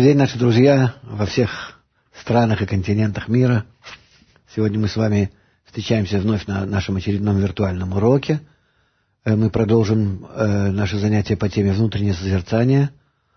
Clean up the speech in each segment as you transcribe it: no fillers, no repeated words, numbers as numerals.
Добрый день, наши друзья во всех странах и континентах мира. Сегодня мы с вами встречаемся вновь на нашем очередном виртуальном уроке. Мы продолжим наше занятие по теме внутреннее созерцание.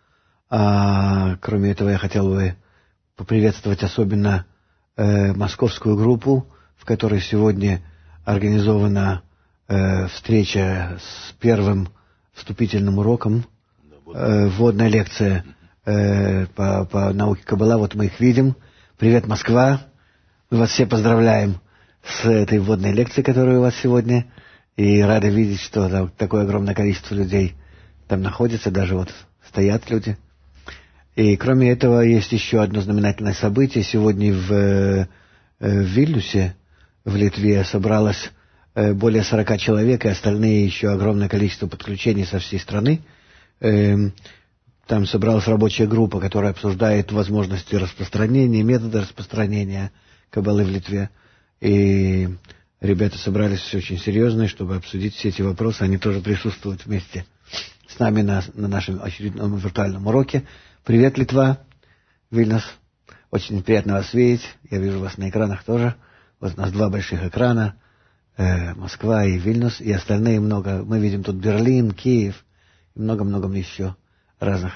Кроме этого, я хотел бы поприветствовать особенно московскую группу, в которой сегодня организована встреча с первым вступительным уроком, вводная лекция по науке Каббала. Вот мы их видим. Привет, Москва! Мы вас все поздравляем с этой вводной лекцией, которая у вас сегодня. И рады видеть, что там такое огромное количество людей там находится, даже вот стоят люди. И кроме этого, есть еще одно знаменательное событие. Сегодня в Вильнюсе, в Литве, собралось более 40 человек, и остальные еще огромное количество подключений со всей страны. Там собралась рабочая группа, которая обсуждает возможности распространения, методы распространения Каббалы в Литве. И ребята собрались все очень серьезные, чтобы обсудить все эти вопросы. Они тоже присутствуют вместе с нами на нашем очередном виртуальном уроке. Привет, Литва, Вильнюс. Очень приятно вас видеть. Я вижу вас на экранах тоже. Вот у нас два больших экрана. Москва и Вильнюс. И остальные много. Мы видим тут Берлин, Киев и много-много еще разных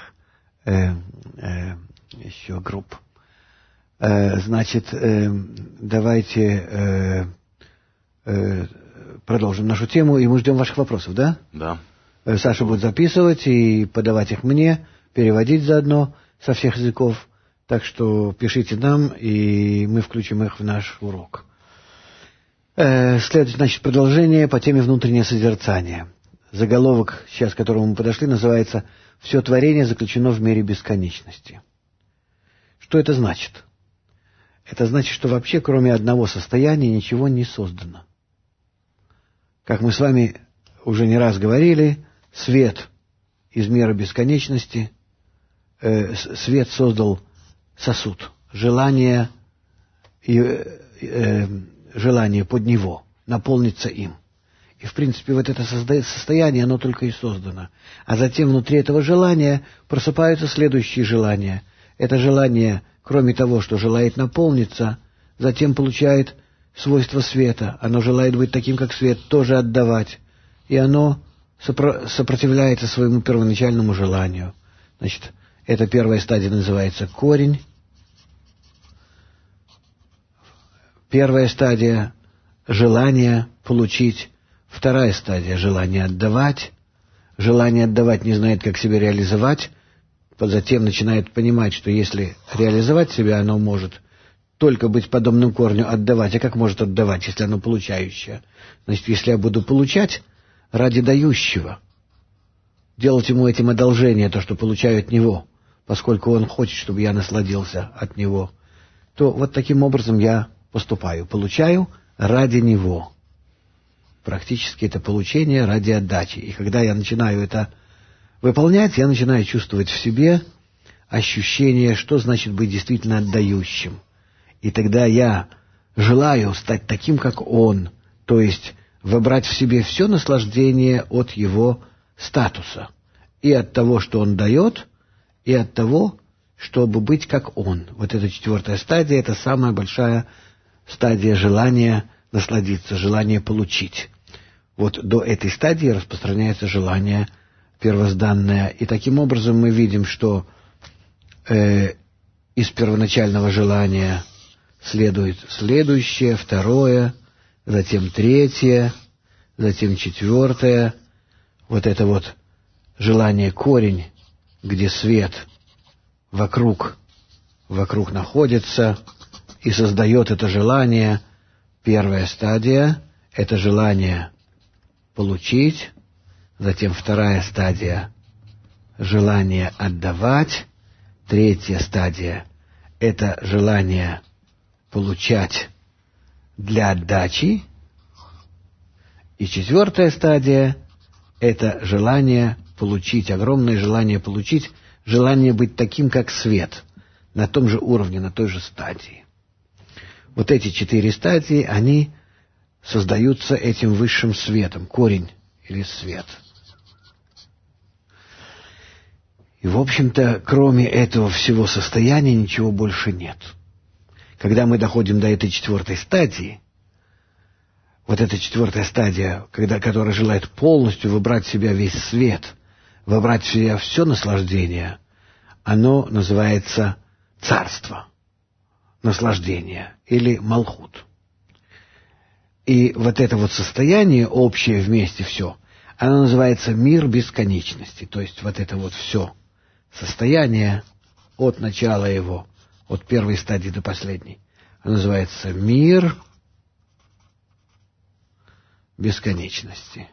еще групп. Значит, давайте продолжим нашу тему, и мы ждем ваших вопросов, да? Да. Саша будет записывать и подавать их мне, переводить заодно со всех языков. Так что пишите нам, и мы включим их в наш урок. Следует, значит, продолжение по теме внутреннее созерцание. Заголовок, сейчас к которому мы подошли, называется «Все творение заключено в мире бесконечности». Что это значит? Это значит, что вообще кроме одного состояния ничего не создано. Как мы с вами уже не раз говорили, свет из мира бесконечности, свет создал сосуд, желание под него, наполниться им. И, в принципе, вот это состояние, оно только и создано. А затем внутри этого желания просыпаются следующие желания. Это желание, кроме того, что желает наполниться, затем получает свойство света. Оно желает быть таким, как свет, тоже отдавать. И оно сопротивляется своему первоначальному желанию. Значит, эта первая стадия называется корень. Первая стадия — желание получить. Вторая стадия — желание отдавать. Желание отдавать не знает, как себя реализовать. Затем начинает понимать, что если реализовать себя, оно может только быть подобным корню отдавать. А как может отдавать, если оно получающее? Значит, если я буду получать ради дающего, делать ему этим одолжение, то, что получаю от него, поскольку он хочет, чтобы я насладился от него, то вот таким образом я поступаю. Получаю ради него. Практически это получение ради отдачи. И когда я начинаю это выполнять, я начинаю чувствовать в себе ощущение, что значит быть действительно отдающим. И тогда я желаю стать таким, как он, то есть выбрать в себе все наслаждение от его статуса. И от того, что он дает, и от того, чтобы быть как он. Вот эта четвертая стадия — это самая большая стадия желания насладиться, желания получить. Вот до этой стадии распространяется желание первозданное. И таким образом мы видим, что из первоначального желания следует следующее, второе, затем третье, затем четвертое. Вот это вот желание корень, где свет вокруг находится и создает это желание. Первая стадия — это желание получить. Затем вторая стадия — желание отдавать. Третья стадия — это желание получать для отдачи. И четвертая стадия — это желание получить, огромное желание получить, желание быть таким, как свет, на том же уровне, на той же стадии. Вот эти 4 стадии, они создаются этим высшим светом, корень или свет. И, в общем-то, кроме этого всего состояния ничего больше нет. Когда мы доходим до этой четвертой стадии, вот эта четвертая стадия, которая желает полностью выбрать в себя весь свет, выбрать в себя все наслаждение, оно называется царство, наслаждение или малхут. И вот это вот состояние, общее вместе все, оно называется мир бесконечности. То есть вот это вот все состояние от начала его, от первой стадии до последней, оно называется мир бесконечности.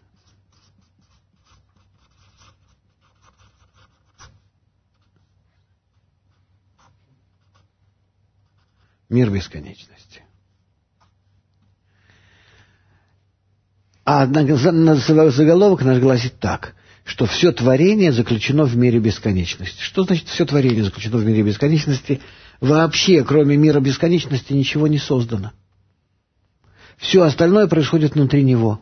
Мир бесконечности. А заголовок наш гласит так, что все творение заключено в мире бесконечности. Что значит все творение заключено в мире бесконечности? Вообще, кроме мира бесконечности, ничего не создано. Все остальное происходит внутри него.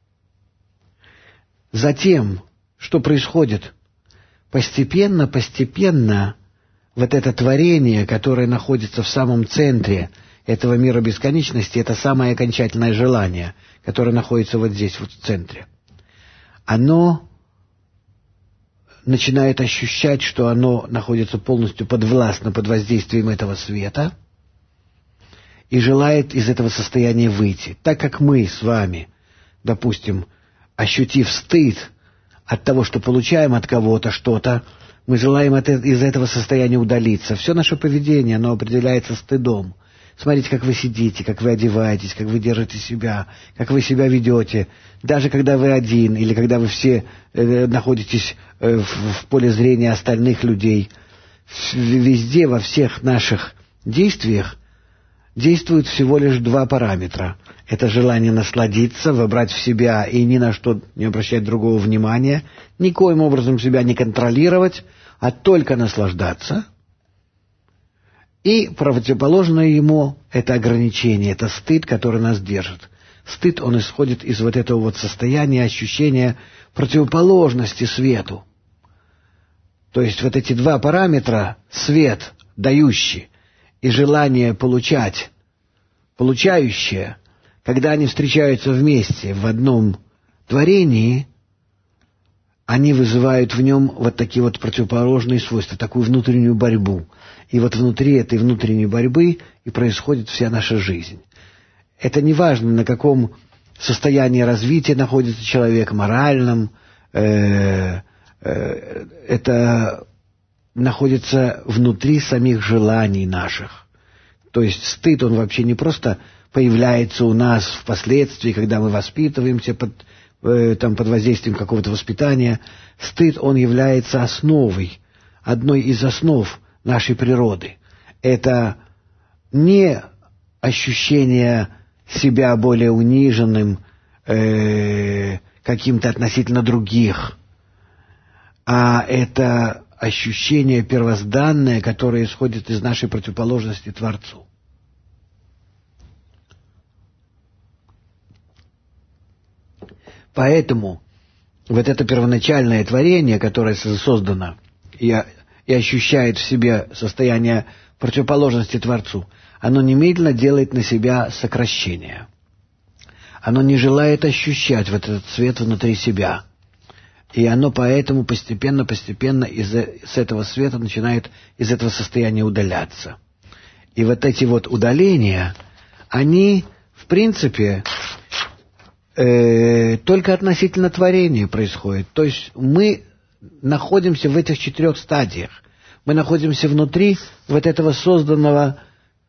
Затем, что происходит? Постепенно, вот это творение, которое находится в самом центре этого мира бесконечности, это самое окончательное желание, которое находится вот здесь, вот в центре, оно начинает ощущать, что оно находится полностью подвластно, под воздействием этого света, и желает из этого состояния выйти. Так как мы с вами, допустим, ощутив стыд от того, что получаем от кого-то что-то, мы желаем из этого состояния удалиться. Все наше поведение, оно определяется стыдом. Смотрите, как вы сидите, как вы одеваетесь, как вы держите себя, как вы себя ведете. Даже когда вы один, или когда вы все находитесь в поле зрения остальных людей, везде, во всех наших действиях действуют всего лишь два параметра. Это желание насладиться, вобрать в себя и ни на что не обращать другого внимания, никоим образом себя не контролировать, а только наслаждаться. И противоположное ему — это ограничение, это стыд, который нас держит. Стыд, он исходит из вот этого вот состояния, ощущения противоположности свету. То есть вот эти два параметра — свет, дающий, и желание получать, получающее, когда они встречаются вместе в одном творении, они вызывают в нем вот такие вот противоположные свойства, такую внутреннюю борьбу. И вот внутри этой внутренней борьбы и происходит вся наша жизнь. Это не важно, на каком состоянии развития находится человек, моральном, это находится внутри самих желаний наших. То есть стыд, он вообще не просто появляется у нас впоследствии, когда мы воспитываемся под воздействием какого-то воспитания. Стыд, он является основой, одной из основ нашей природы. Это не ощущение себя более униженным каким-то относительно других, а это ощущение первозданное, которое исходит из нашей противоположности Творцу. Поэтому вот это первоначальное творение, которое создано и ощущает в себе состояние противоположности Творцу, оно немедленно делает на себя сокращение. Оно не желает ощущать вот этот свет внутри себя. И оно поэтому постепенно с этого света начинает из этого состояния удаляться. И вот эти вот удаления, они, в принципе, только относительно творения происходят. То есть мы находимся в этих 4 стадиях. Мы находимся внутри вот этого созданного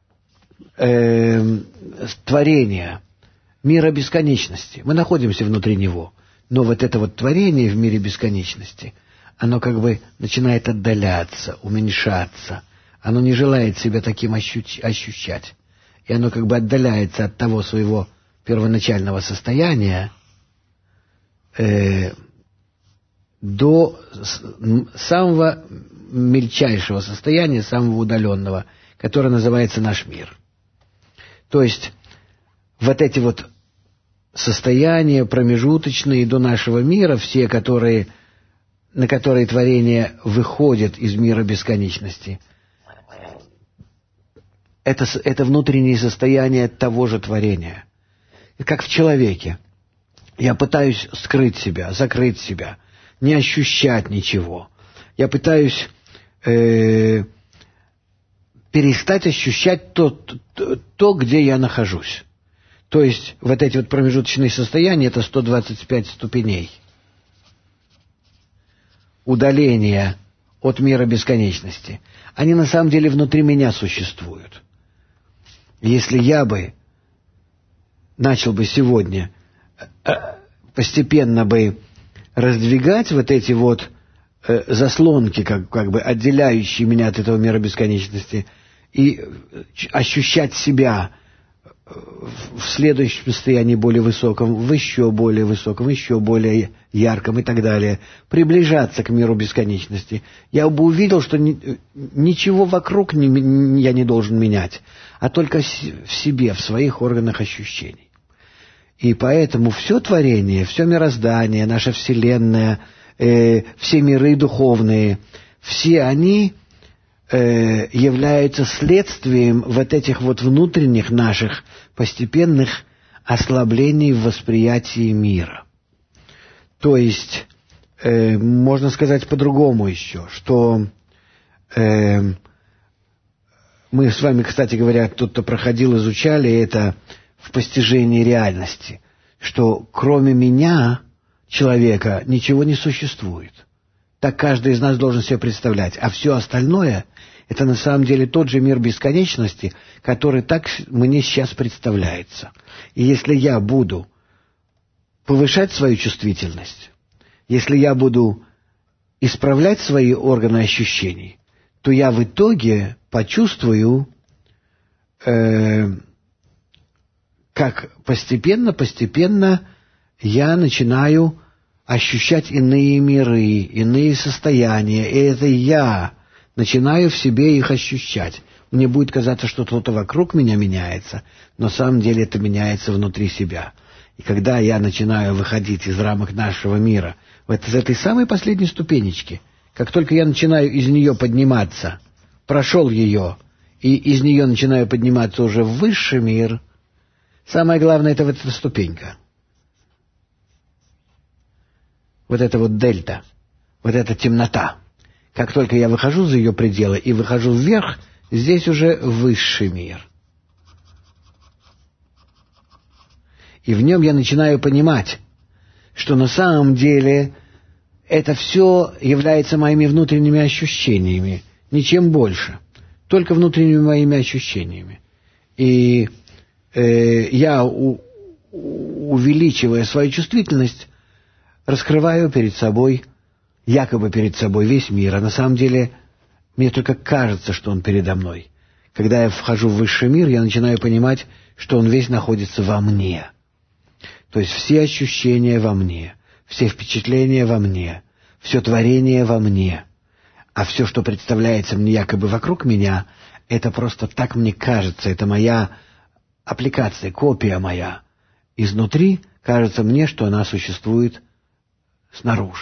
творения, мира бесконечности. Мы находимся внутри него. Но вот это вот творение в мире бесконечности, оно как бы начинает отдаляться, уменьшаться. Оно не желает себя таким ощущать. И оно как бы отдаляется от того своего первоначального состояния до самого мельчайшего состояния, самого удаленного, которое называется наш мир. То есть вот эти вот состояния промежуточные до нашего мира, все, которые на которой творение выходит из мира бесконечности, это внутреннее состояние того же творения. Как в человеке. Я пытаюсь скрыть себя, закрыть себя, не ощущать ничего. Я пытаюсь перестать ощущать то, где я нахожусь. То есть вот эти вот промежуточные состояния — это 125 ступеней удаления от мира бесконечности. Они на самом деле внутри меня существуют. Если я бы начал бы сегодня постепенно бы раздвигать вот эти вот заслонки, как бы отделяющие меня от этого мира бесконечности, и ощущать себя в следующем состоянии более высоком, в еще более высоком, еще более ярком и так далее, приближаться к миру бесконечности, я бы увидел, что ничего вокруг я не должен менять, а только в себе, в своих органах ощущений. И поэтому все творение, все мироздание, наша Вселенная, все миры духовные, все они являются следствием вот этих вот внутренних наших постепенных ослаблений в восприятии мира. То есть, можно сказать по-другому еще, что мы с вами, кстати говоря, тот, кто проходил, изучали это в постижении реальности, что кроме меня, человека, ничего не существует. Так каждый из нас должен себе представлять. А все остальное — это на самом деле тот же мир бесконечности, который так мне сейчас представляется. И если я буду повышать свою чувствительность, если я буду исправлять свои органы ощущений, то я в итоге почувствую, как постепенно я начинаю ощущать иные миры, иные состояния, и это я начинаю в себе их ощущать. Мне будет казаться, что что-то вокруг меня меняется, но на самом деле это меняется внутри себя. И когда я начинаю выходить из рамок нашего мира, из этой самой последней ступенечки, как только я начинаю из нее подниматься, прошел ее, и из нее начинаю подниматься уже в высший мир, самое главное — это вот эта ступенька. Вот это вот дельта, вот эта темнота. Как только я выхожу за ее пределы и выхожу вверх, здесь уже высший мир. И в нем я начинаю понимать, что на самом деле это все является моими внутренними ощущениями, ничем больше, только внутренними моими ощущениями. И я, увеличивая свою чувствительность, раскрываю перед собой, якобы перед собой весь мир, а на самом деле мне только кажется, что он передо мной. Когда я вхожу в высший мир, я начинаю понимать, что он весь находится во мне. То есть все ощущения во мне, все впечатления во мне, все творение во мне. А все, что представляется мне якобы вокруг меня, это просто так мне кажется, это моя аппликация, копия моя. Изнутри кажется мне, что она существует снаружи.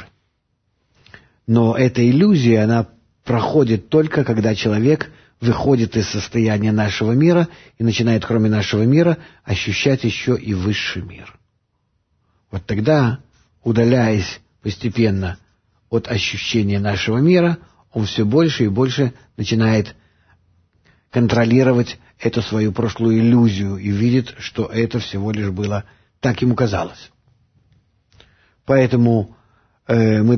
Но эта иллюзия, она проходит только, когда человек выходит из состояния нашего мира и начинает, кроме нашего мира, ощущать еще и высший мир. Вот тогда, удаляясь постепенно от ощущения нашего мира, он все больше и больше начинает контролировать эту свою прошлую иллюзию и видит, что это всего лишь было, так ему казалось. Поэтому мы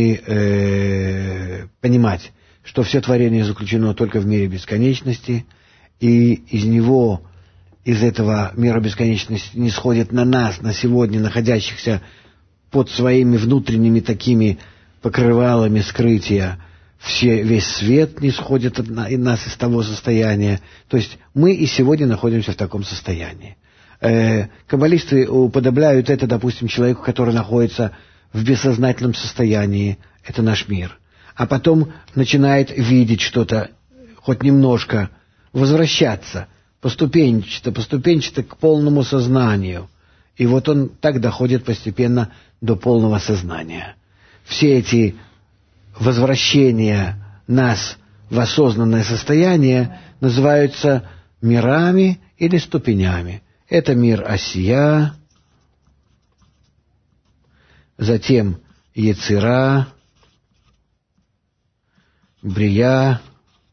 должны понимать, что все творение заключено только в мире бесконечности, и из него, из этого мира бесконечности не сходит на нас, на сегодня находящихся под своими внутренними такими покрывалами скрытия, весь свет не сходит от нас из того состояния. То есть мы и сегодня находимся в таком состоянии. Каббалисты уподобляют это, допустим, человеку, который находится в бессознательном состоянии, это наш мир, а потом начинает видеть что-то, хоть немножко, возвращаться поступенчато к полному сознанию. И вот он так доходит постепенно до полного сознания. Все эти возвращения нас в осознанное состояние называются мирами или ступенями. Это мир Осия, затем Ецира, Брия,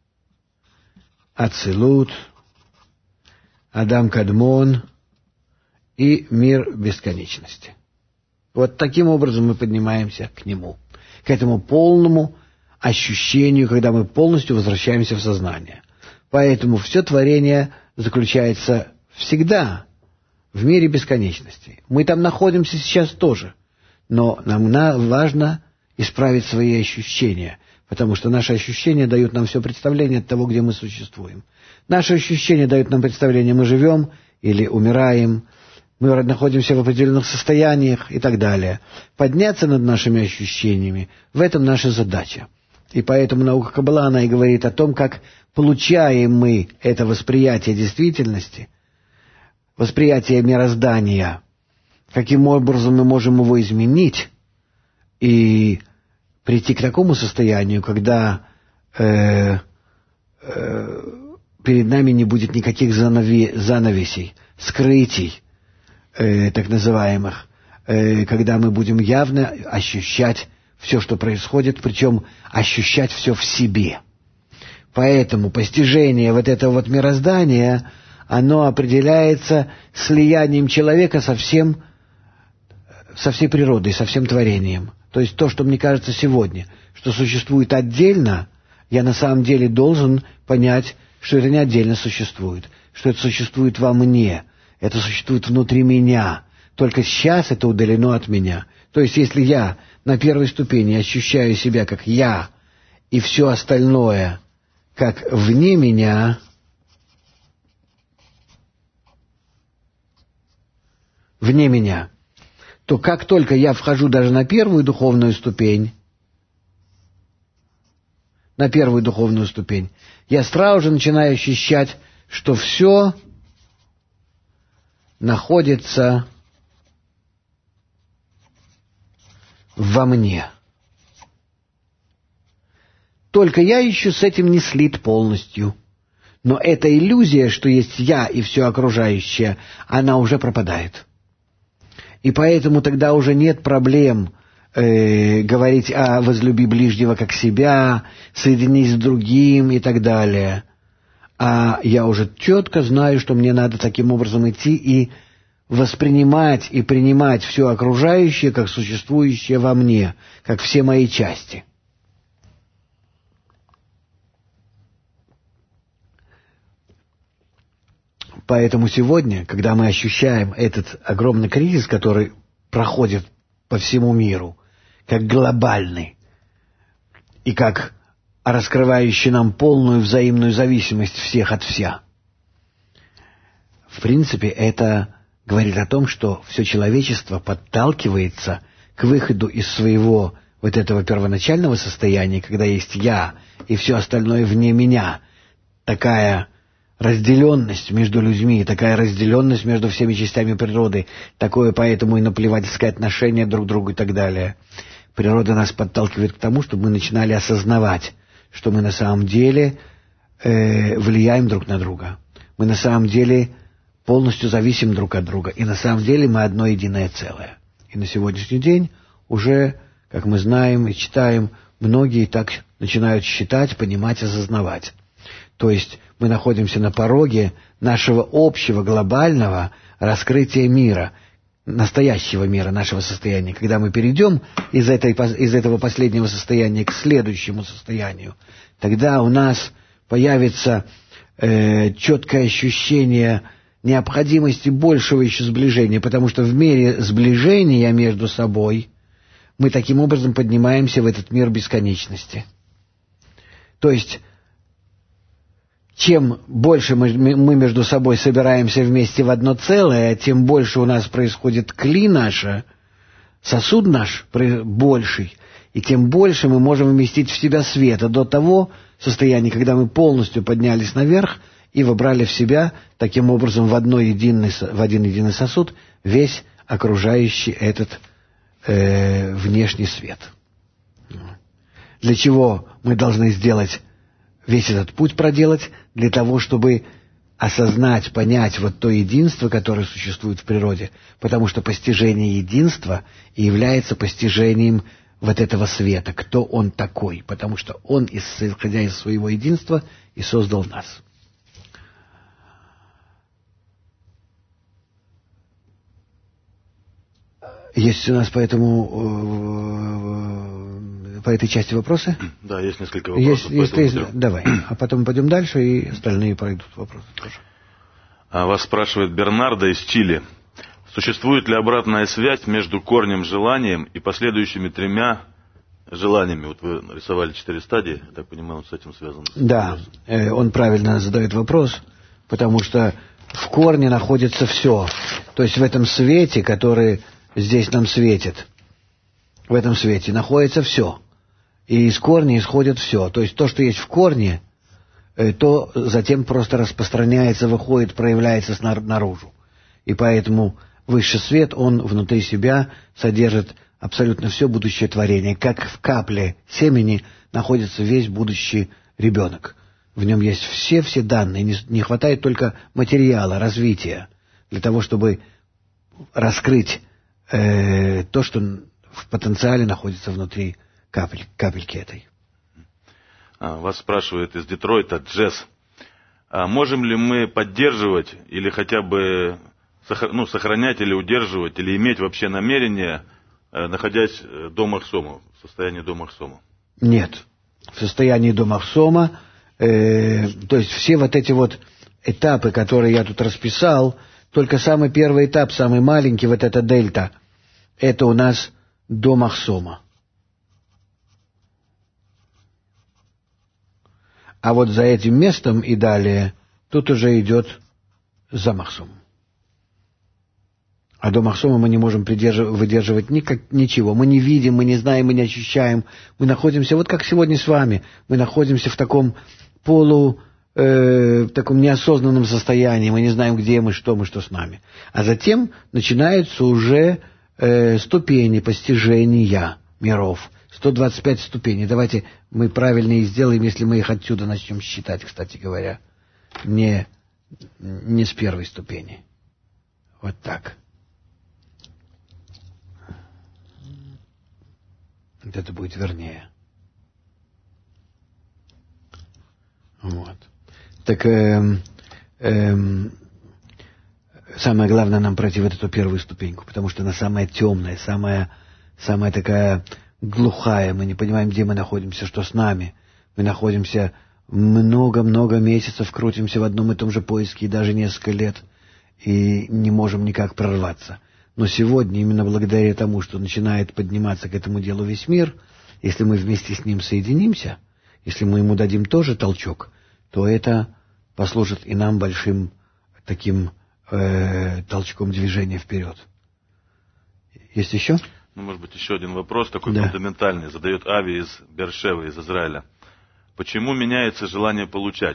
Ацилут, Адам Кадмон и мир бесконечности. Вот таким образом мы поднимаемся к нему, к этому полному ощущению, когда мы полностью возвращаемся в сознание. Поэтому все творение заключается всегда в мире бесконечности. Мы там находимся сейчас тоже, но нам важно исправить свои ощущения, потому что наши ощущения дают нам все представление от того, где мы существуем. Наши ощущения дают нам представление, мы живем или умираем, мы находимся в определенных состояниях и так далее. Подняться над нашими ощущениями — в этом наша задача. И поэтому наука Каббала, она и говорит о том, как получаем мы это восприятие действительности, восприятие мироздания, каким образом мы можем его изменить и прийти к такому состоянию, когда перед нами не будет никаких занавесей, скрытий, так называемых, когда мы будем явно ощущать все, что происходит, причем ощущать все в себе. Поэтому постижение вот этого вот мироздания, оно определяется слиянием человека со всей природой, со всем творением. То есть то, что мне кажется сегодня, что существует отдельно, я на самом деле должен понять, что это не отдельно существует, что это существует во мне, это существует внутри меня. Только сейчас это удалено от меня. То есть если я на первой ступени ощущаю себя как я, и все остальное как вне меня, то как только я вхожу даже на первую духовную ступень, я сразу же начинаю ощущать, что все находится во мне. Только я еще с этим не слит полностью. Но эта иллюзия, что есть я и все окружающее, она уже пропадает. И поэтому тогда уже нет проблем говорить о «возлюби ближнего как себя», «соединись с другим» и так далее. А я уже четко знаю, что мне надо таким образом идти и воспринимать и принимать все окружающее как существующее во мне, как все мои части. Поэтому сегодня, когда мы ощущаем этот огромный кризис, который проходит по всему миру, как глобальный, и как раскрывающий нам полную взаимную зависимость всех от вся, в принципе, это говорит о том, что все человечество подталкивается к выходу из своего вот этого первоначального состояния, когда есть я и все остальное вне меня, такая разделенность между людьми, такая разделенность между всеми частями природы, такое поэтому и наплевательское отношение друг к другу и так далее. Природа нас подталкивает к тому, чтобы мы начинали осознавать, что мы на самом деле влияем друг на друга. Мы на самом деле полностью зависим друг от друга. И на самом деле мы одно единое целое. И на сегодняшний день уже, как мы знаем и читаем, многие так начинают считать, понимать, осознавать. То есть мы находимся на пороге нашего общего глобального раскрытия мира, настоящего мира, нашего состояния. Когда мы перейдем из этого последнего состояния к следующему состоянию, тогда у нас появится четкое ощущение необходимости большего еще сближения, потому что в мере сближения между собой мы таким образом поднимаемся в этот мир бесконечности. То есть чем больше мы между собой собираемся вместе в одно целое, тем больше у нас происходит кли наша, сосуд наш больший, и тем больше мы можем вместить в себя света до того состояния, когда мы полностью поднялись наверх и вобрали в себя таким образом в один единый сосуд весь окружающий этот внешний свет. для чего мы должны сделать весь этот путь проделать? Для того, чтобы осознать, понять вот то единство, которое существует в природе, потому что постижение единства и является постижением вот этого света, кто он такой, потому что он, исходя из своего единства, и создал нас. Есть у нас по этой части вопросы? Да, есть несколько вопросов. Давай, а потом пойдем дальше, и остальные пройдут вопросы тоже. Вас спрашивает Бернардо из Чили. Существует ли обратная связь между корнем желанием и последующими 3 желаниями? Вот вы нарисовали 4 стадии, я так понимаю, он с этим связан. Да, он правильно задает вопрос, потому что в корне находится все. То есть в этом свете, который здесь нам светит, в этом свете находится все. И из корня исходит все. То есть то, что есть в корне, то затем просто распространяется, выходит, проявляется наружу. И поэтому высший свет, он внутри себя содержит абсолютно все будущее творение. Как в капле семени находится весь будущий ребенок. В нем есть все данные. Не хватает только материала, развития, для того, чтобы раскрыть то, что в потенциале находится внутри капельки этой. Вас спрашивает из Детройта Джесс. Можем ли мы поддерживать или хотя бы сохранять или удерживать, или иметь вообще намерение, находясь до Махсома, в состоянии до Махсома? Нет. В состоянии до Махсома, то есть все вот эти вот этапы, которые я тут расписал, только самый первый этап, самый маленький, вот эта дельта, это у нас до Махсома. А вот за этим местом и далее, тут уже идет за Махсомом. А до Махсома мы не можем выдерживать ничего. Мы не видим, мы не знаем, мы не ощущаем. Мы находимся, вот как сегодня с вами, мы находимся в таком таком неосознанном состоянии. Мы не знаем, где мы, что с нами. А затем начинаются уже ступени постижения миров. 125 ступеней. Давайте мы правильно их сделаем, если мы их отсюда начнем считать, кстати говоря. Не с первой ступени. Вот так. Вот это будет вернее. Вот. Так самое главное нам пройти вот эту первую ступеньку, потому что она самая темная, самая такая глухая. Мы не понимаем, где мы находимся, что с нами. Мы находимся много-много месяцев, крутимся в одном и том же поиске, и даже несколько лет, и не можем никак прорваться. Но сегодня, именно благодаря тому, что начинает подниматься к этому делу весь мир, если мы вместе с ним соединимся, если мы ему дадим тоже толчок, то это послужит и нам большим таким толчком движения вперед. Есть еще? Может быть, еще один вопрос, такой фундаментальный, задает Ави из Бершевы, из Израиля. Почему меняется желание получать?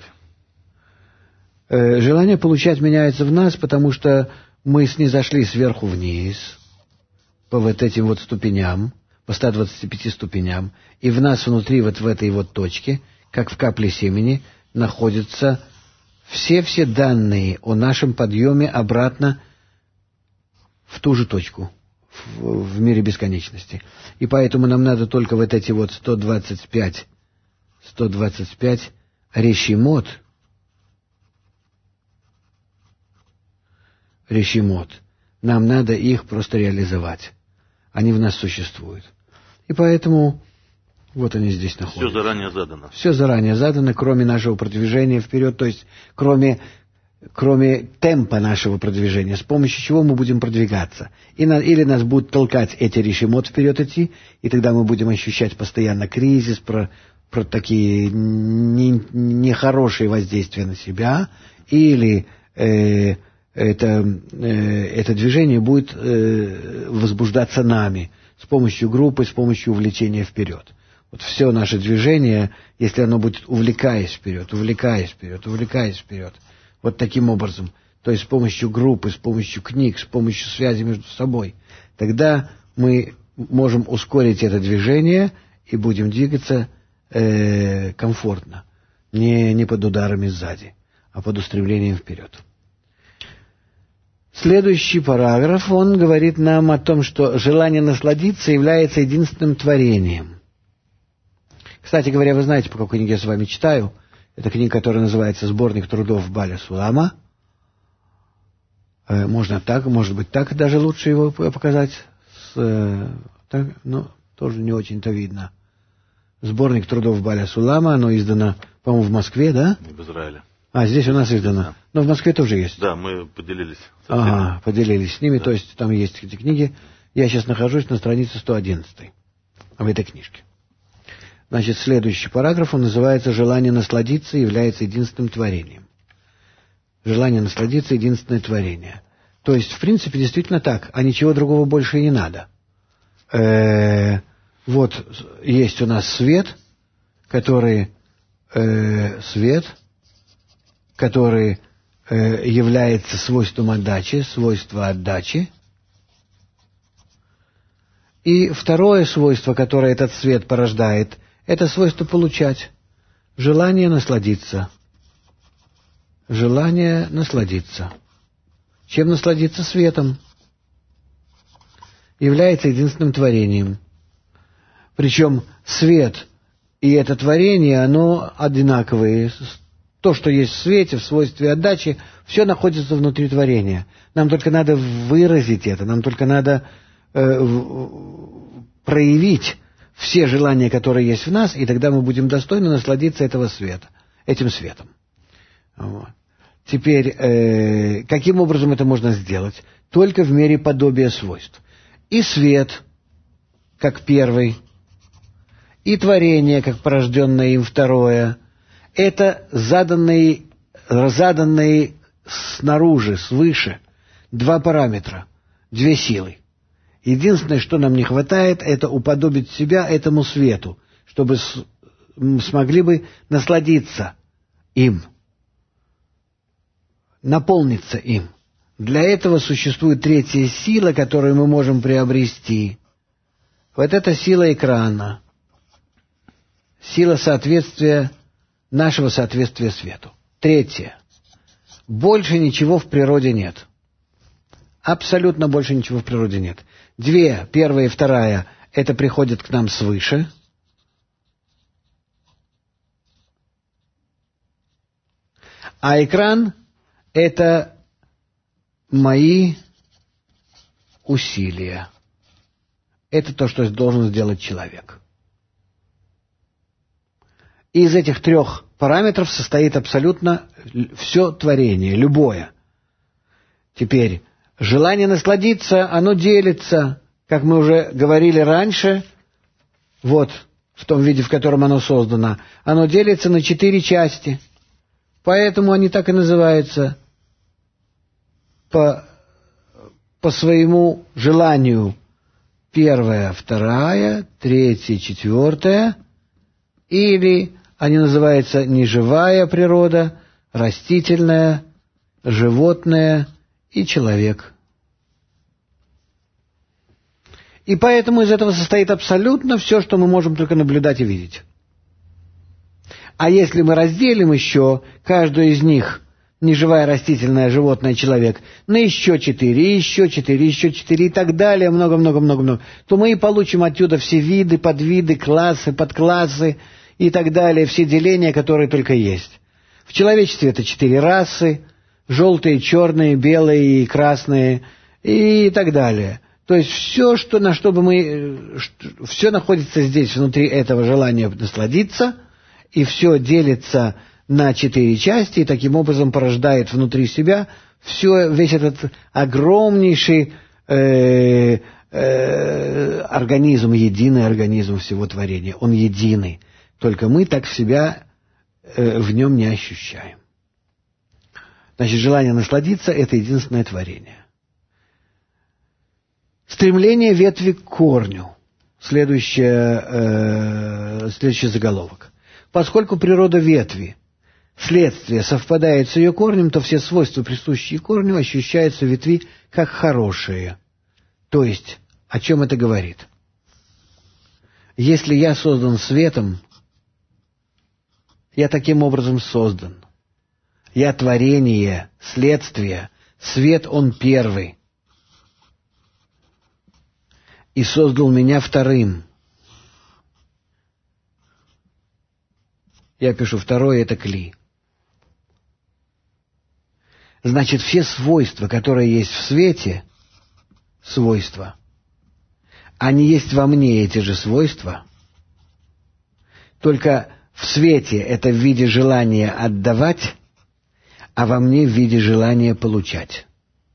Желание получать меняется в нас, потому что мы снизошли сверху вниз, по вот этим вот ступеням, по 125 ступеням, и в нас внутри, вот в этой вот точке, как в капле семени, находятся все данные о нашем подъеме обратно в ту же точку, в мире бесконечности. И поэтому нам надо только вот эти вот 125 решимот, нам надо их просто реализовать. Они в нас существуют. И поэтому вот они здесь находятся. Все заранее задано. Все заранее задано, кроме нашего продвижения вперед, то есть кроме темпа нашего продвижения, с помощью чего мы будем продвигаться. Или нас будут толкать эти решимот вперед идти, и тогда мы будем ощущать постоянно кризис, про такие нехорошие воздействия на себя, или это движение будет возбуждаться нами с помощью группы, с помощью увлечения вперед. Вот все наше движение, если оно будет увлекаясь вперед, вот таким образом, то есть с помощью группы, с помощью книг, с помощью связи между собой, тогда мы можем ускорить это движение и будем двигаться комфортно, не под ударами сзади, а под устремлением вперед. Следующий параграф, он говорит нам о том, что желание насладиться является единственным творением. Кстати говоря, вы знаете, по какой книге я с вами читаю. Это книга, которая называется «Сборник трудов Баля Сулама». Можно так, может быть, так даже лучше его показать. Так, но тоже не очень-то видно. «Сборник трудов Баля Сулама», оно издано, по-моему, в Москве, да? В Израиле. Здесь у нас издано. Да. Но в Москве тоже есть. Да, мы поделились. Поделились с ними, да. То есть там есть эти книги. Я сейчас нахожусь на странице 111 в этой книжке. Значит, следующий параграф, он называется «Желание насладиться является единственным творением». Желание насладиться — единственное творение. То есть, в принципе, действительно так, а ничего другого больше и не надо. Вот есть у нас свет, который является свойством отдачи, свойство отдачи. И второе свойство, которое этот свет порождает, это свойство получать. Желание насладиться. Желание насладиться. Чем насладиться? Светом. Является единственным творением. Причем свет и это творение, оно одинаковые. То, что есть в свете, в свойстве отдачи, все находится внутри творения. Нам только надо выразить это, нам только надо проявить все желания, которые есть в нас, и тогда мы будем достойны насладиться этим светом. Вот. Теперь, каким образом это можно сделать? Только в мере подобия свойств. И свет, как первый, и творение, как порожденное им второе, это заданные снаружи, свыше, два параметра, две силы. Единственное, что нам не хватает, это уподобить себя этому свету, чтобы смогли бы насладиться им, наполниться им. Для этого существует третья сила, которую мы можем приобрести. Вот это сила экрана, сила нашего соответствия свету. Третье. Больше ничего в природе нет. Абсолютно больше ничего в природе нет. Две, первая и вторая, это приходит к нам свыше. А экран — это мои усилия. Это то, что должен сделать человек. И из этих трех параметров состоит абсолютно все творение, любое. Теперь, желание насладиться, оно делится, как мы уже говорили раньше, вот в том виде, в котором оно создано, оно делится на 4 части. Поэтому они так и называются по своему желанию. Первая, вторая, третья, четвертая. Или они называются неживая природа, растительная, животное и человек. И поэтому из этого состоит абсолютно все, что мы можем только наблюдать и видеть. А если мы разделим еще каждую из них, неживая, растительная, животное, человек, на еще 4, еще 4, еще 4 и так далее, много-много-много-много, то мы и получим отсюда все виды, подвиды, классы, подклассы и так далее, все деления, которые только есть. В человечестве это 4 расы, желтые, черные, белые и красные и так далее. То есть все, все находится здесь, внутри этого желания насладиться, и все делится на 4 части, и таким образом порождает внутри себя весь этот огромнейший организм, единый организм всего творения. Он единый. Только мы так себя в нем не ощущаем. Значит, желание насладиться — это единственное творение. Стремление ветви к корню. Следующий заголовок. Поскольку природа ветви, следствие, совпадает с ее корнем, то все свойства, присущие корню, ощущаются в ветви как хорошие. То есть, о чем это говорит? Если я создан светом, я таким образом создан. Я творение, следствие, свет он первый. И создал меня вторым. Я пишу второе — это кли. Значит, все свойства, которые есть в свете, свойства, они есть во мне, эти же свойства, только в свете это в виде желания отдавать, а во мне в виде желания получать.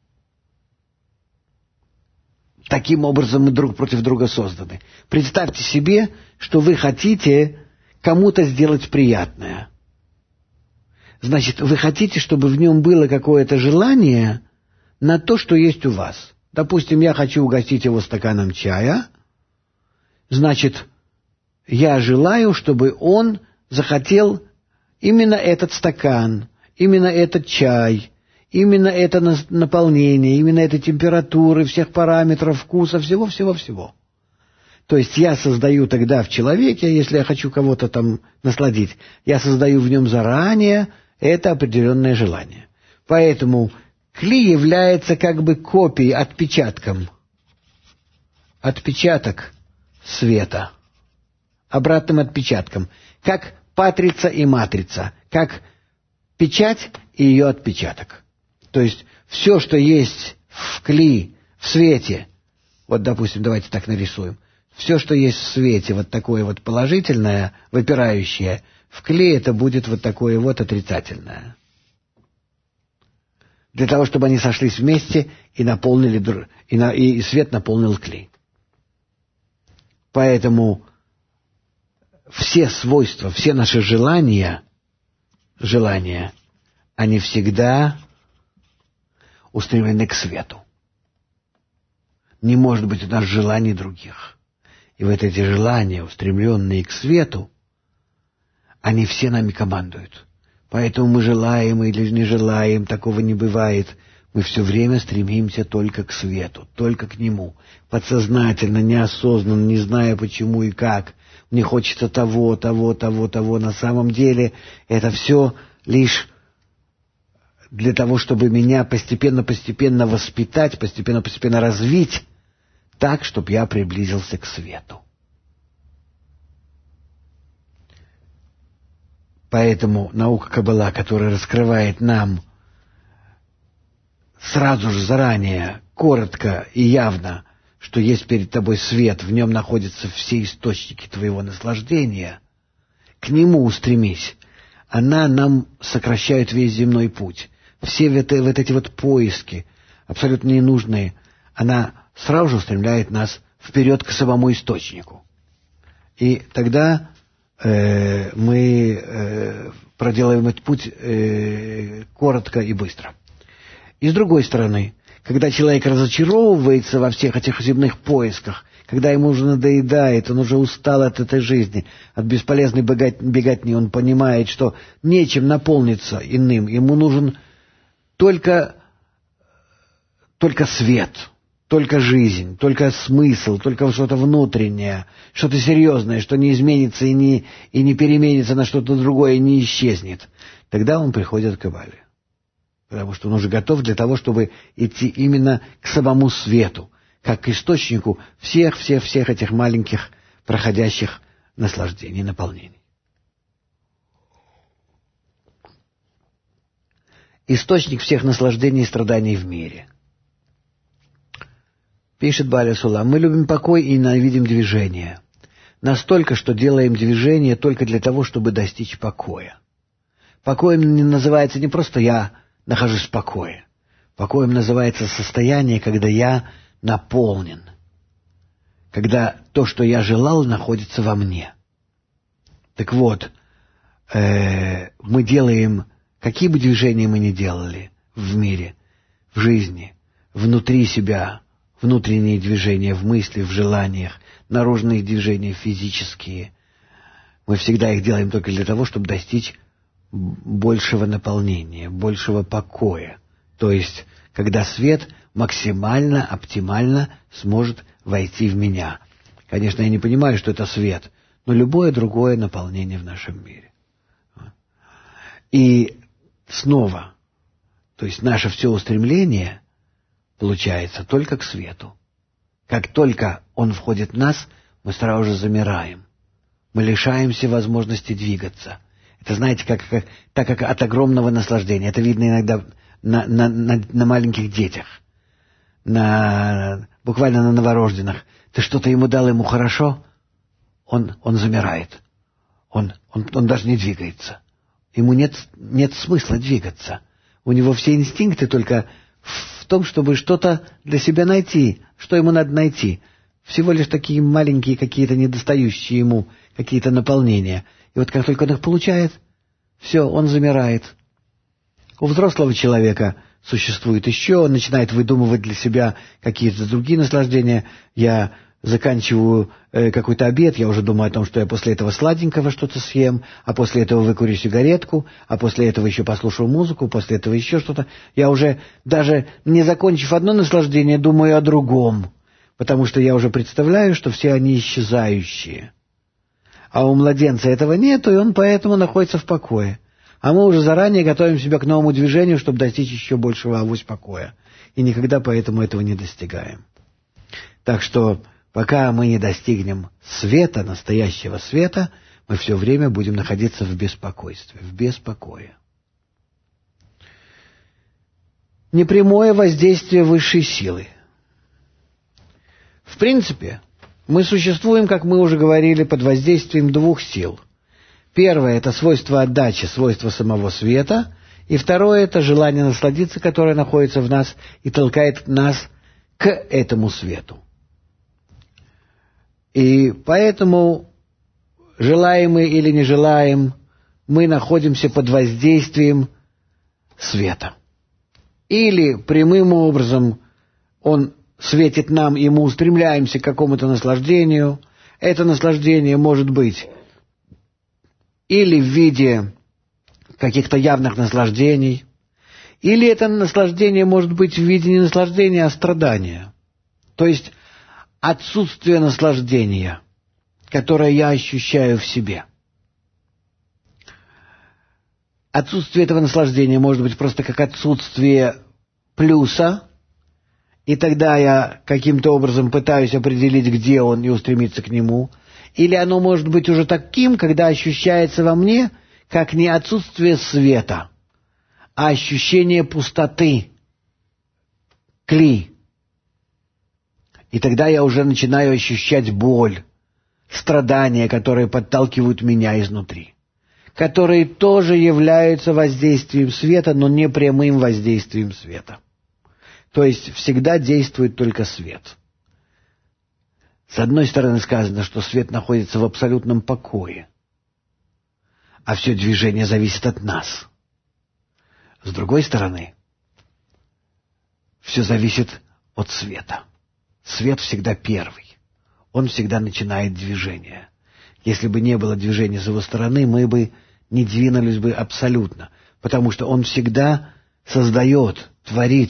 Таким образом мы друг против друга созданы. Представьте себе, что вы хотите кому-то сделать приятное. Значит, вы хотите, чтобы в нем было какое-то желание на то, что есть у вас. Допустим, я хочу угостить его стаканом чая. Значит, я желаю, чтобы он захотел именно этот стакан, именно этот чай, именно это наполнение, именно этой температуры, всех параметров, вкуса, всего-всего-всего. То есть я создаю тогда в человеке, если я хочу кого-то там насладить, я создаю в нем заранее это определенное желание. Поэтому кли является как бы копией, отпечатком. Отпечаток света. Обратным отпечатком. Как патрица и матрица. Как печать и ее отпечаток. То есть все, что есть в кли, в свете, вот, допустим, давайте так нарисуем, все, что есть в свете, вот такое вот положительное, выпирающее, в кли это будет вот такое вот отрицательное. Для того, чтобы они сошлись вместе и наполнили, и свет наполнил кли. Поэтому все свойства, все наши желания, они всегда устремлены к свету. Не может быть у нас желаний других. И вот эти желания, устремленные к свету, они все нами командуют. Поэтому мы желаем или не желаем, такого не бывает. Мы все время стремимся только к свету, только к нему. Подсознательно, неосознанно, не зная почему и как. Мне хочется того. На самом деле это все лишь для того, чтобы меня постепенно воспитать, постепенно развить, так, чтобы я приблизился к свету. Поэтому наука Каббала, которая раскрывает нам сразу же, заранее, коротко и явно, что есть перед тобой свет, в нем находятся все источники твоего наслаждения, к нему устремись. Она нам сокращает весь земной путь. Все вот эти вот поиски, абсолютно ненужные, она сразу же устремляет нас вперед к самому источнику. И тогда мы проделаем этот путь коротко и быстро. И с другой стороны, когда человек разочаровывается во всех этих земных поисках, когда ему уже надоедает, он уже устал от этой жизни, от бесполезной беготни, он понимает, что нечем наполниться иным, ему нужен только свет, только жизнь, только смысл, только что-то внутреннее, что-то серьезное, что не изменится и не переменится на что-то другое, и не исчезнет. Тогда он приходит к Каббале. Потому что он уже готов для того, чтобы идти именно к самому свету, как к источнику всех этих маленьких проходящих наслаждений, наполнений. Источник всех наслаждений и страданий в мире. Пишет Бааля Сулам: мы любим покой и ненавидим движение. Настолько, что делаем движение только для того, чтобы достичь покоя. Покоем называется не просто «я нахожусь в покое». Покоем называется состояние, когда я наполнен. Когда то, что я желал, находится во мне. Так вот, мы делаем, какие бы движения мы ни делали в мире, в жизни, внутри себя, внутренние движения в мысли, в желаниях, наружные движения физические, мы всегда их делаем только для того, чтобы достичь большего наполнения, большего покоя. То есть, когда свет максимально, оптимально сможет войти в меня. Конечно, я не понимаю, что это свет, но любое другое наполнение в нашем мире. И снова, то есть наше все устремление получается только к свету. Как только он входит в нас, мы сразу же замираем. Мы лишаемся возможности двигаться. Это, знаете, так как от наслаждения. Это видно иногда на маленьких детях, буквально на новорожденных. Ты что-то ему дал, ему хорошо, он замирает. Он даже не двигается. Ему нет смысла двигаться. У него все инстинкты только в том, чтобы что-то для себя найти. Что ему надо найти? Всего лишь такие маленькие какие-то недостающие ему какие-то наполнения. И вот как только он их получает, все, он замирает. У взрослого человека существует еще, он начинает выдумывать для себя какие-то другие наслаждения. Я заканчиваю какой-то обед, я уже думаю о том, что я после этого сладенького что-то съем, а после этого выкурю сигаретку, а после этого еще послушаю музыку, после этого еще что-то. Я уже, даже не закончив одно наслаждение, думаю о другом, потому что я уже представляю, что все они исчезающие. А у младенца этого нету, и он поэтому находится в покое. А мы уже заранее готовим себя к новому движению, чтобы достичь еще большего авось покоя. И никогда поэтому этого не достигаем. Так что пока мы не достигнем света, настоящего света, мы все время будем находиться в беспокойстве, в беспокое. Непрямое воздействие высшей силы. В принципе, мы существуем, как мы уже говорили, под воздействием двух сил. Первое — это свойство отдачи, свойство самого света. И второе — это желание насладиться, которое находится в нас и толкает нас к этому свету. И поэтому, желаем мы или не желаем, мы находимся под воздействием света. Или прямым образом он светит нам, и мы устремляемся к какому-то наслаждению. Это наслаждение может быть или в виде каких-то явных наслаждений, или это наслаждение может быть в виде не наслаждения, а страдания. То есть отсутствие наслаждения, которое я ощущаю в себе. Отсутствие этого наслаждения может быть просто как отсутствие плюса, и тогда я каким-то образом пытаюсь определить, где он, и устремиться к нему. Или оно может быть уже таким, когда ощущается во мне, как не отсутствие света, а ощущение пустоты, кли. И тогда я уже начинаю ощущать боль, страдания, которые подталкивают меня изнутри, которые тоже являются воздействием света, но не прямым воздействием света. То есть всегда действует только свет. С одной стороны сказано, что свет находится в абсолютном покое, а все движение зависит от нас. С другой стороны, все зависит от света. Свет всегда первый. Он всегда начинает движение. Если бы не было движения с его стороны, мы бы не двинулись бы абсолютно, потому что он всегда создает, творит,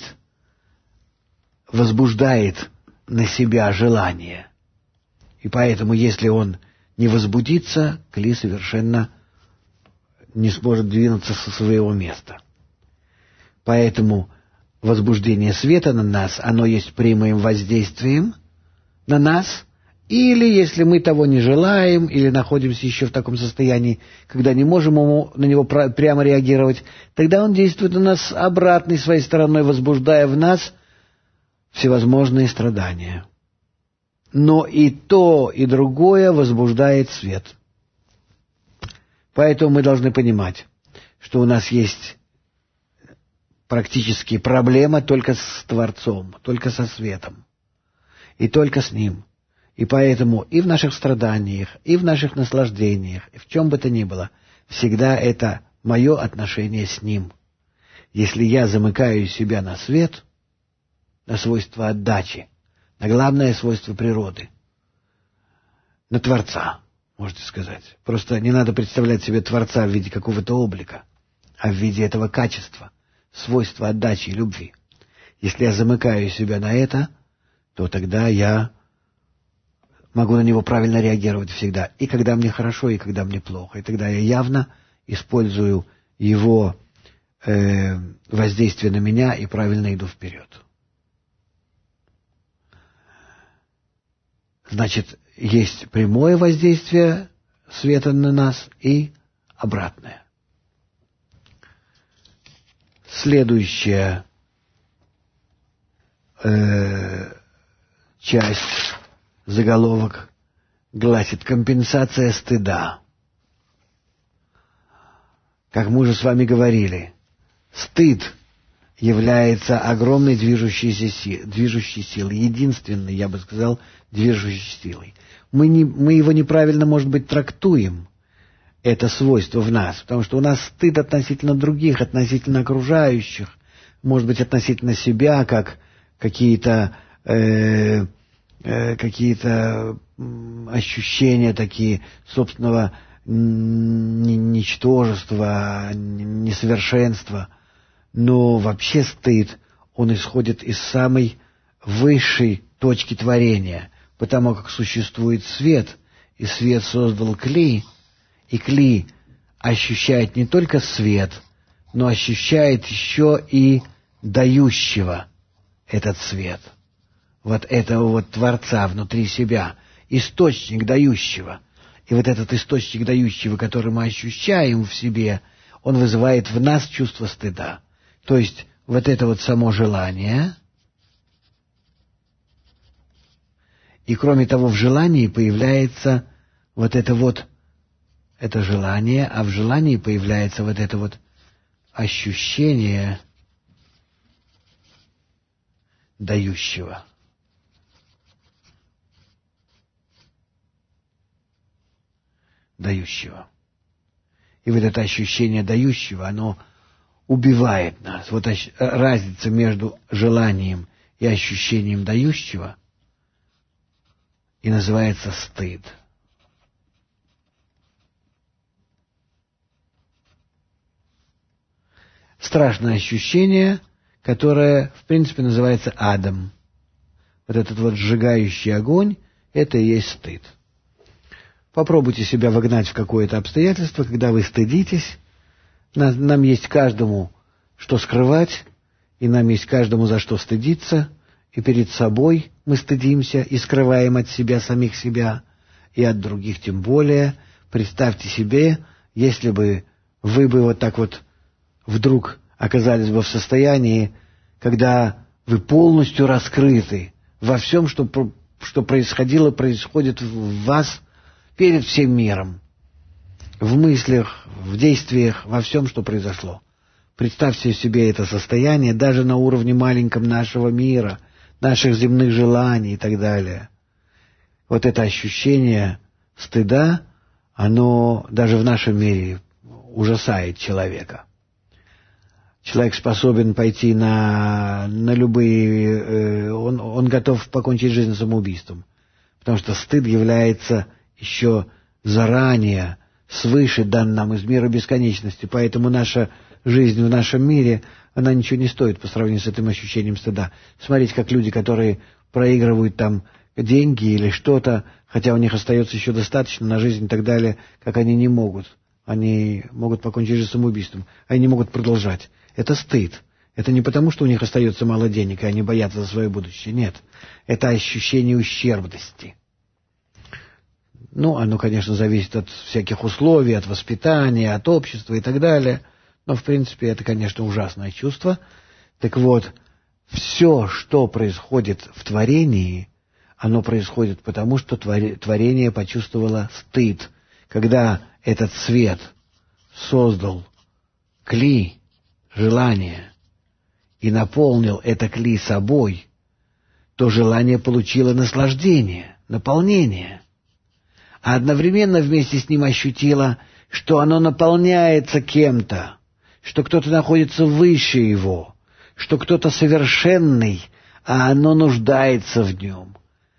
возбуждает на себя желание. И поэтому, если он не возбудится, кли совершенно не сможет двинуться со своего места. Поэтому возбуждение света на нас, оно есть прямым воздействием на нас, или, если мы того не желаем, или находимся еще в таком состоянии, когда не можем на него прямо реагировать, тогда он действует на нас обратной своей стороной, возбуждая в нас всевозможные страдания. Но и то, и другое возбуждает свет. Поэтому мы должны понимать, что у нас есть практически проблема только с Творцом, только со светом, и только с Ним. И поэтому и в наших страданиях, и в наших наслаждениях, и в чем бы то ни было, всегда это мое отношение с Ним. Если я замыкаю себя на свет, на свойство отдачи, на главное свойство природы, на Творца, можете сказать. Просто не надо представлять себе Творца в виде какого-то облика, а в виде этого качества, свойства отдачи и любви. Если я замыкаю себя на это, то тогда могу на него правильно реагировать всегда. И когда мне хорошо, и когда мне плохо. И тогда я явно использую его воздействие на меня и правильно иду вперед. Значит, есть прямое воздействие света на нас и обратное. Следующая часть, заголовок, гласит «Компенсация стыда». Как мы уже с вами говорили, стыд является огромной движущей силой, единственной, я бы сказал, движущей силой. Мы его неправильно, может быть, трактуем, это свойство в нас, потому что у нас стыд относительно других, относительно окружающих, может быть, относительно себя, как какие-то ощущения такие собственного ничтожества, несовершенства. Но вообще стыд, он исходит из самой высшей точки творения, потому как существует свет, и свет создал кли, и кли ощущает не только свет, но ощущает еще и дающего этот свет. Вот этого вот Творца внутри себя, источник дающего. И вот этот источник дающего, который мы ощущаем в себе, он вызывает в нас чувство стыда. То есть вот это вот само желание. И кроме того, в желании появляется вот это желание, а в желании появляется вот это вот ощущение дающего. Дающего. И вот это ощущение дающего, оно убивает нас. Вот разница между желанием и ощущением дающего и называется стыд. Страшное ощущение, которое, в принципе, называется адом. Вот этот вот сжигающий огонь, это и есть стыд. Попробуйте себя вогнать в какое-то обстоятельство, когда вы стыдитесь. Нам есть каждому, что скрывать, и нам есть каждому, за что стыдиться, и перед собой мы стыдимся и скрываем от себя самих себя, и от других тем более. Представьте себе, если бы вы бы вот так вот вдруг оказались бы в состоянии, когда вы полностью раскрыты во всем, что происходит в вас перед всем миром, в мыслях, в действиях, во всем, что произошло. Представьте себе это состояние даже на уровне маленьком нашего мира, наших земных желаний и так далее. Вот это ощущение стыда, оно даже в нашем мире ужасает человека. Человек способен пойти на любые... Он готов покончить жизнь самоубийством, потому что стыд является еще заранее, свыше дан нам из мира бесконечности, поэтому наша жизнь в нашем мире, она ничего не стоит по сравнению с этим ощущением стыда. Смотрите, как люди, которые проигрывают там деньги или что-то, хотя у них остается еще достаточно на жизнь и так далее, как они не могут. Они могут покончить жизнь самоубийством, они не могут продолжать. Это стыд. Это не потому, что у них остается мало денег, и они боятся за свое будущее. Нет. Это ощущение ущербности. Ну, оно, конечно, зависит от всяких условий, от воспитания, от общества и так далее. Но, в принципе, это, конечно, ужасное чувство. Так вот, все, что происходит в творении, оно происходит потому, что творение почувствовало стыд. Когда этот свет создал кли, желание, и наполнил это кли собой, то желание получило наслаждение, наполнение. А одновременно вместе с ним ощутило, что оно наполняется кем-то, что кто-то находится выше его, что кто-то совершенный, а оно нуждается в нем.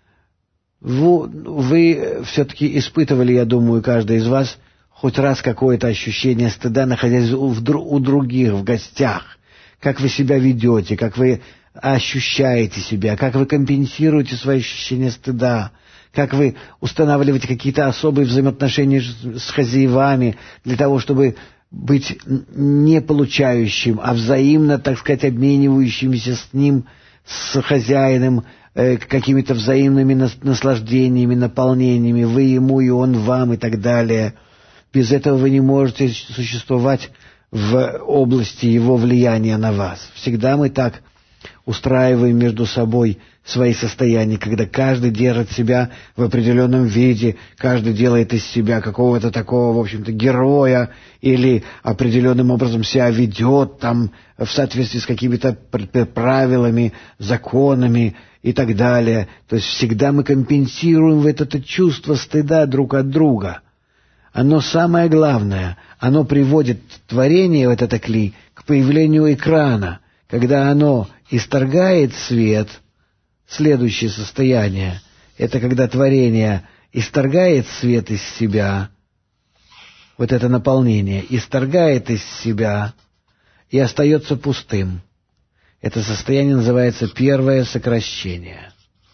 Вы все-таки испытывали, я думаю, каждый из вас, хоть раз какое-то ощущение стыда, находясь у других, в гостях. Как вы себя ведете, как вы ощущаете себя, как вы компенсируете свои ощущения стыда, как вы устанавливаете какие-то особые взаимоотношения с хозяевами для того, чтобы быть не получающим, а взаимно, так сказать, обменивающимися с ним, с хозяином, какими-то взаимными наслаждениями, наполнениями, вы ему и он вам и так далее. Без этого вы не можете существовать в области его влияния на вас. Всегда мы так устраиваем между собой свои состояния, когда каждый держит себя в определенном виде, каждый делает из себя какого-то такого, в общем-то, героя, или определенным образом себя ведет там в соответствии с какими-то правилами, законами и так далее. То есть всегда мы компенсируем это чувство стыда друг от друга. Оно самое главное, оно приводит творение, вот это кли, к появлению экрана, когда оно исторгает свет. Следующее состояние — это когда творение исторгает свет из себя, вот это наполнение, исторгает из себя и остается пустым. Это состояние называется первое сокращение.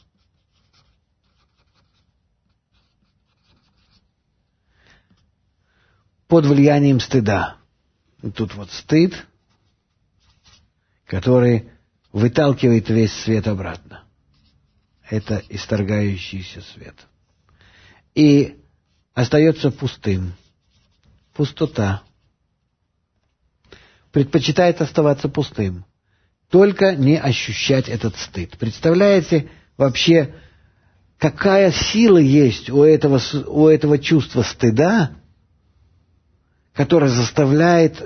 Под влиянием стыда. Тут вот стыд, который выталкивает весь свет обратно. Это исторгающийся свет. И остается пустым. Пустота. Предпочитает оставаться пустым. Только не ощущать этот стыд. Представляете вообще, какая сила есть у этого чувства стыда, которое заставляет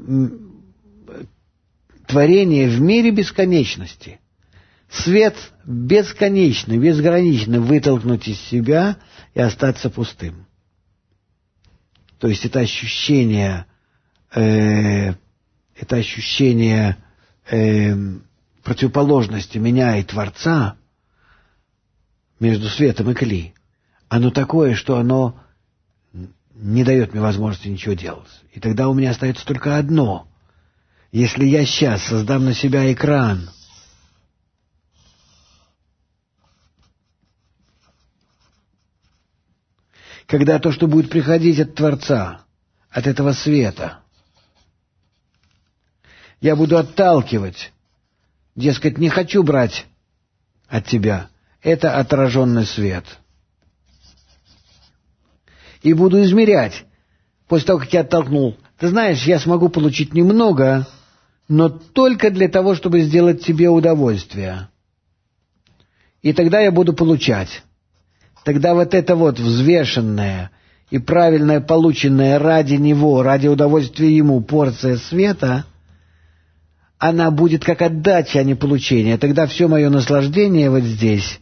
творение в мире бесконечности, свет бесконечный, безграничный вытолкнуть из себя и остаться пустым. То есть это ощущение противоположности меня и Творца между светом и кли, оно такое, что оно не дает мне возможности ничего делать. И тогда у меня остается только одно. Если я сейчас создам на себя экран, когда то, что будет приходить от Творца, от этого света, я буду отталкивать, дескать, не хочу брать от тебя, это отраженный свет. И буду измерять, после того, как я оттолкнул. Ты знаешь, я смогу получить немного, но только для того, чтобы сделать тебе удовольствие. И тогда я буду получать. Тогда вот это вот взвешенное и правильное полученное ради него, ради удовольствия ему порция света, она будет как отдача, а не получение. Тогда все мое наслаждение вот здесь,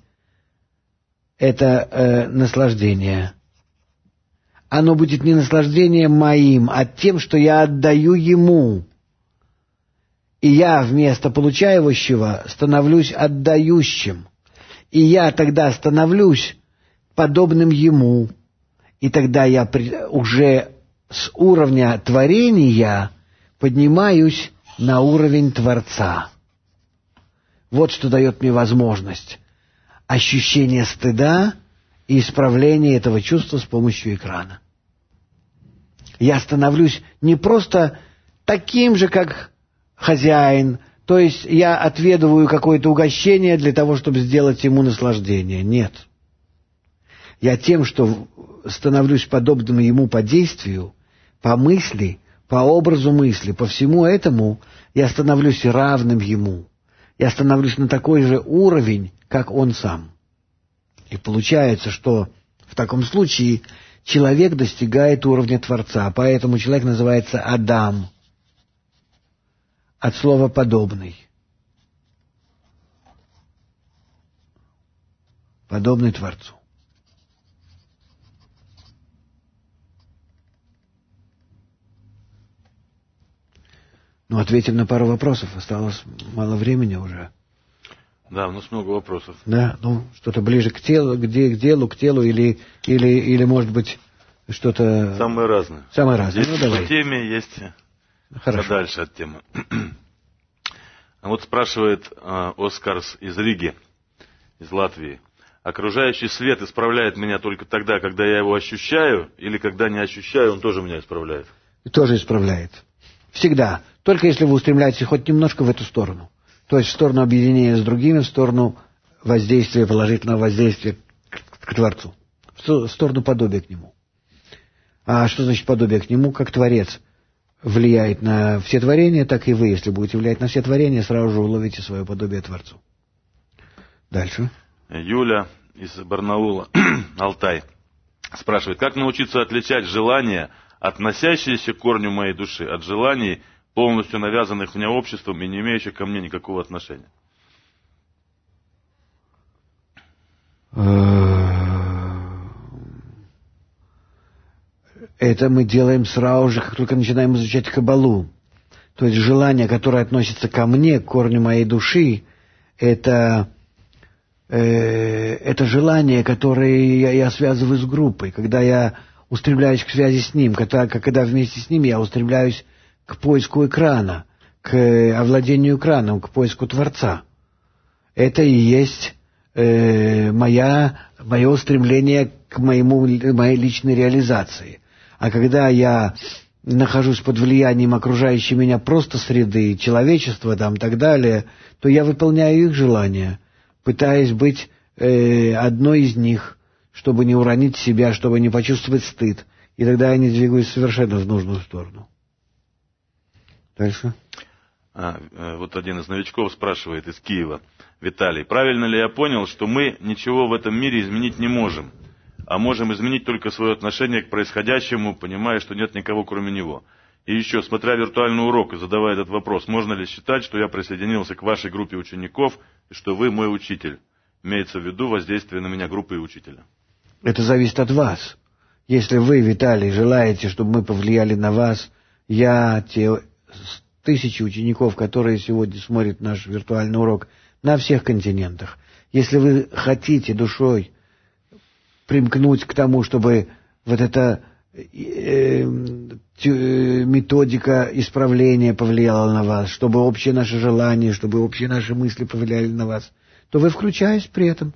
это наслаждение. Оно будет не наслаждением моим, а тем, что я отдаю ему. И я вместо получающего становлюсь отдающим. И я тогда становлюсь подобным ему. И тогда я уже с уровня творения поднимаюсь на уровень Творца. Вот что дает мне возможность. Ощущение стыда и исправление этого чувства с помощью экрана. Я становлюсь не просто таким же, как хозяин, то есть я отведываю какое-то угощение для того, чтобы сделать ему наслаждение. Нет. Я тем, что становлюсь подобным ему по действию, по мысли, по образу мысли, по всему этому, я становлюсь равным ему. Я становлюсь на такой же уровень, как он сам. И получается, что в таком случае человек достигает уровня Творца, поэтому человек называется Адам, от слова «подобный». Подобный Творцу. Ну, ответим на пару вопросов, осталось мало времени уже. Да, у нас много вопросов. Да, ну, что-то ближе к телу, к телу, или может быть, что-то... Самые разные. Самые разные, есть ну, давай. по теме, есть Хорошо. подальше от темы. Вот спрашивает Оскарс из Риги, из Латвии. Окружающий свет исправляет меня только тогда, когда я его ощущаю, или когда не ощущаю, он тоже меня исправляет? Тоже исправляет. Всегда. Только если вы устремляетесь хоть немножко в эту сторону. То есть в сторону объединения с другими, в сторону воздействия, положительного воздействия к Творцу. В сторону подобия к Нему. А что значит подобие к Нему? Как Творец влияет на все творения, так и вы, если будете влиять на все творения, сразу же уловите свое подобие Творцу. Дальше. Юля из Барнаула, Алтай, спрашивает, как научиться отличать желания, относящиеся к корню моей души, от желаний, полностью навязанных мне обществом и не имеющих ко мне никакого отношения? Это мы делаем сразу же, как только начинаем изучать Каббалу. То есть желание, которое относится ко мне, к корню моей души, это желание, которое я связываю с группой. Когда я устремляюсь к связи с ним, когда вместе с ним я устремляюсь к поиску экрана, к овладению экраном, к поиску Творца. Это и есть мое устремление к моей личной реализации. А когда я нахожусь под влиянием окружающей меня просто среды, человечества там и так далее, то я выполняю их желания, пытаясь быть одной из них, чтобы не уронить себя, чтобы не почувствовать стыд. И тогда я не двигаюсь совершенно в нужную сторону. Дальше. Вот один из новичков спрашивает из Киева. Виталий, правильно ли я понял, что мы ничего в этом мире изменить не можем, а можем изменить только свое отношение к происходящему, понимая, что нет никого кроме него? И еще, смотря виртуальный урок и задавая этот вопрос, можно ли считать, что я присоединился к вашей группе учеников и что вы мой учитель? Имеется в виду воздействие на меня группы и учителя. Это зависит от вас. Если вы, Виталий, желаете, чтобы мы повлияли на вас, те тысячи учеников, которые сегодня смотрят наш виртуальный урок на всех континентах, если вы хотите душой примкнуть к тому, чтобы вот эта методика исправления повлияла на вас, чтобы общее наше желание, чтобы общие наши мысли повлияли на вас, то вы включаетесь при этом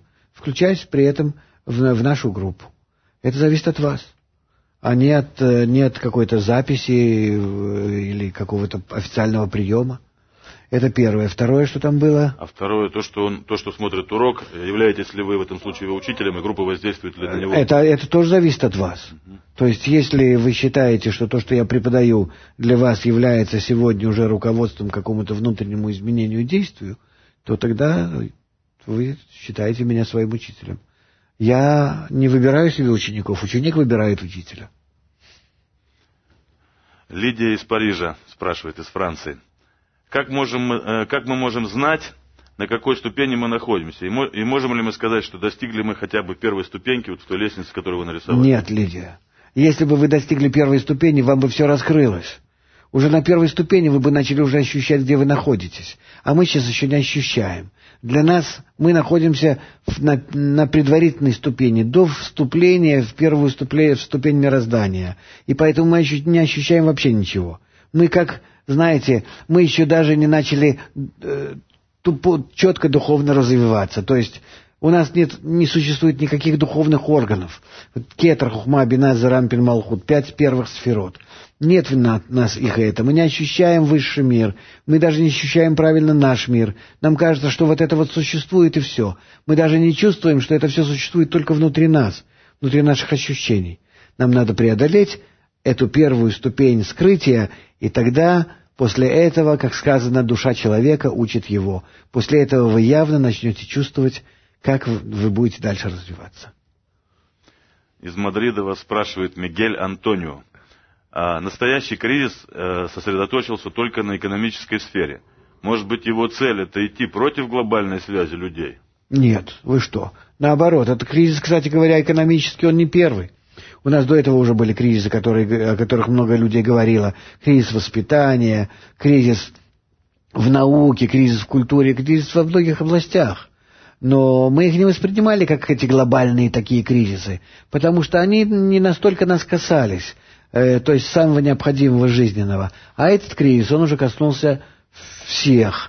в нашу группу. Это зависит от вас, а не от какой-то записи или какого-то официального приема. Это первое. Второе, что там было? А второе, то, что смотрит урок, являетесь ли вы в этом случае его учителем, и группа воздействует ли на него? Это тоже зависит от вас. То есть, если вы считаете, что то, что я преподаю, для вас является сегодня уже руководством к какому-то внутреннему изменению и действию, то тогда вы считаете меня своим учителем. Я не выбираю себе учеников, ученик выбирает учителя. Лидия из Парижа спрашивает, из Франции. Как мы можем знать, на какой ступени мы находимся? И можем ли мы сказать, что достигли мы хотя бы первой ступеньки вот в той лестнице, которую вы нарисовали? Нет, Лидия. Если бы вы достигли первой ступени, вам бы все раскрылось. Уже на первой ступени вы бы начали уже ощущать, где вы находитесь. А мы сейчас еще не ощущаем. Для нас мы находимся на предварительной ступени, до вступления в первую ступень мироздания. И поэтому мы еще не ощущаем вообще ничего. Мы как, знаете, мы еще даже не начали четко духовно развиваться. То есть у нас не существует никаких духовных органов. Кетер, Хухма, Бина, Зарампин, Малхут, 5 первых сферот. Нет в нас их это. Мы не ощущаем высший мир. Мы даже не ощущаем правильно наш мир. Нам кажется, что вот это вот существует и все. Мы даже не чувствуем, что это все существует только внутри нас, внутри наших ощущений. Нам надо преодолеть эту первую ступень скрытия, и тогда, после этого, как сказано, душа человека учит его. После этого вы явно начнете чувствовать, как вы будете дальше развиваться. Из Мадрида вас спрашивает Мигель Антонио. Настоящий кризис сосредоточился только на экономической сфере. Может быть, его цель – это идти против глобальной связи людей? Нет, вы что? Наоборот, этот кризис, кстати говоря, экономический, он не первый. У нас до этого уже были кризисы, о которых много людей говорило. Кризис воспитания, кризис в науке, кризис в культуре, кризис во многих областях. Но мы их не воспринимали как эти глобальные такие кризисы, потому что они не настолько нас касались, то есть самого необходимого жизненного. А этот кризис, он уже коснулся всех.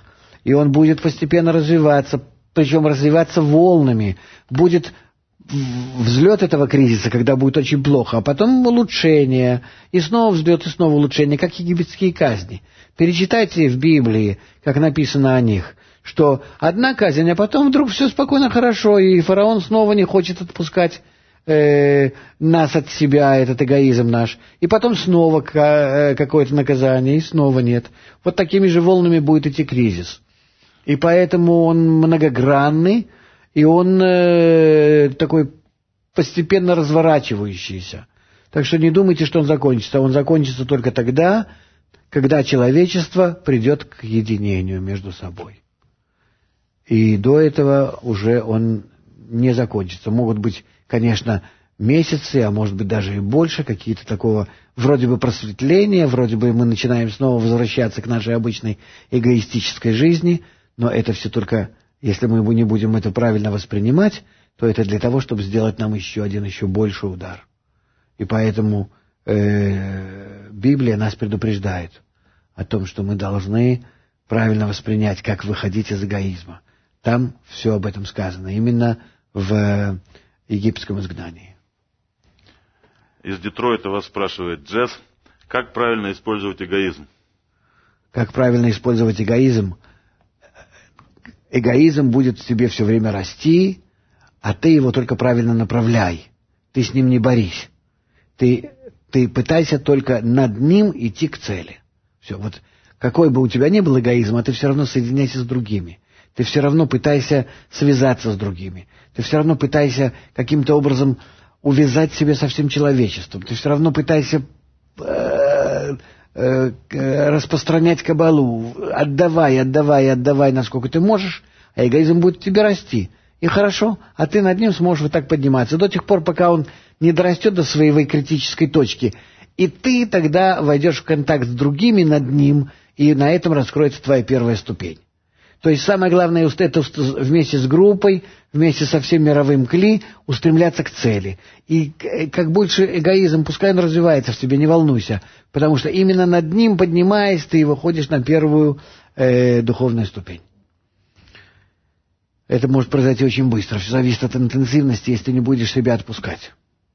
И он будет постепенно развиваться, причем развиваться волнами. Будет взлет этого кризиса, когда будет очень плохо, а потом улучшение, и снова взлет, и снова улучшение, как египетские казни. Перечитайте в Библии, как написано о них, что одна казнь, а потом вдруг все спокойно, хорошо, и фараон снова не хочет отпускать нас от себя, этот эгоизм наш. И потом снова какое-то наказание, и снова нет. Вот такими же волнами будет идти кризис. И поэтому он многогранный, и он такой постепенно разворачивающийся. Так что не думайте, что он закончится. Он закончится только тогда, когда человечество придет к единению между собой. И до этого уже он не закончится. Могут быть, конечно, месяцы, а может быть даже и больше, какие-то такого вроде бы просветления, вроде бы мы начинаем снова возвращаться к нашей обычной эгоистической жизни, но это все только, если мы не будем это правильно воспринимать, то это для того, чтобы сделать нам еще один, еще больший удар. И поэтому Библия нас предупреждает о том, что мы должны правильно воспринять, как выходить из эгоизма. Там все об этом сказано, именно в египетском изгнании. Из Детройта вас спрашивает Джесс, как правильно использовать эгоизм? Как правильно использовать эгоизм? Эгоизм будет в тебе все время расти, а ты его только правильно направляй. Ты с ним не борись. Ты пытайся только над ним идти к цели. Все, вот какой бы у тебя ни был эгоизм, а ты все равно соединяйся с другими. Ты все равно пытайся связаться с другими. Ты все равно пытайся каким-то образом увязать себя со всем человечеством. Ты все равно пытайся распространять кабалу. Отдавай, насколько ты можешь, а эгоизм будет в тебе расти. И хорошо, а ты над ним сможешь вот так подниматься. До тех пор, пока он не дорастет до своей критической точки. И ты тогда войдешь в контакт с другими над ним, и на этом раскроется твоя первая ступень. То есть самое главное это вместе с группой, вместе со всем мировым кли устремляться к цели. И как больше эгоизм, пускай он развивается в тебе, не волнуйся, потому что именно над ним, поднимаясь, ты выходишь на первую духовную ступень. Это может произойти очень быстро, все зависит от интенсивности, если ты не будешь себя отпускать.